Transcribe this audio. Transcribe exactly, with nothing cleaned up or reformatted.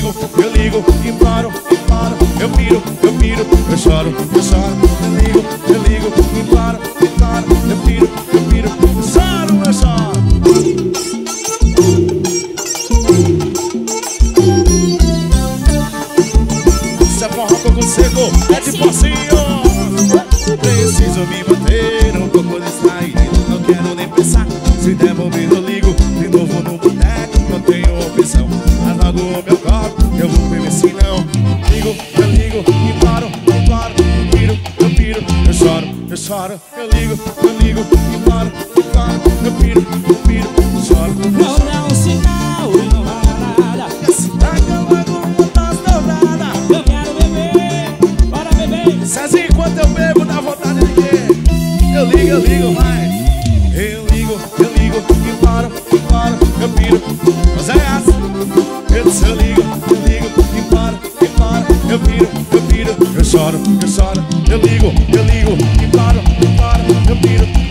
ligo, eu ligo, e paro, e paro. Eu piro, eu piro, eu choro, eu choro. Eu ligo, eu ligo, e paro, e paro. Eu piro, eu piro, eu choro, eu choro. Se é forró coco seco, é de pocinho. Preciso me manter um pouco distraído. Não quero nem pensar. Se der bobeira eu ligo de novo no boteco. Não tenho opção. Apago o meu copo, eu vou beber se não. Ligo, eu ligo, e paro, e paro. Eu piro, eu piro, eu choro, eu choro. Eu ligo, eu ligo, e paro, e paro. Eu piro, eu piro, eu choro, eu Não choro. dá um sinal e não vai nada. Cidade eu ando com das douradas. Eu quero beber, bora beber. Cezinho, enquanto eu bebo, dá vontade de quê? Eu ligo, eu ligo, vai. Eu ligo, eu ligo, e paro, e paro. Eu piro, Oséias. Eu disse, eu ligo, eu ligo, e paro, e paro. Eu piro, eu piro, eu choro, eu choro. Eu ligo, eu ligo, e paro, e paro. Eu piro,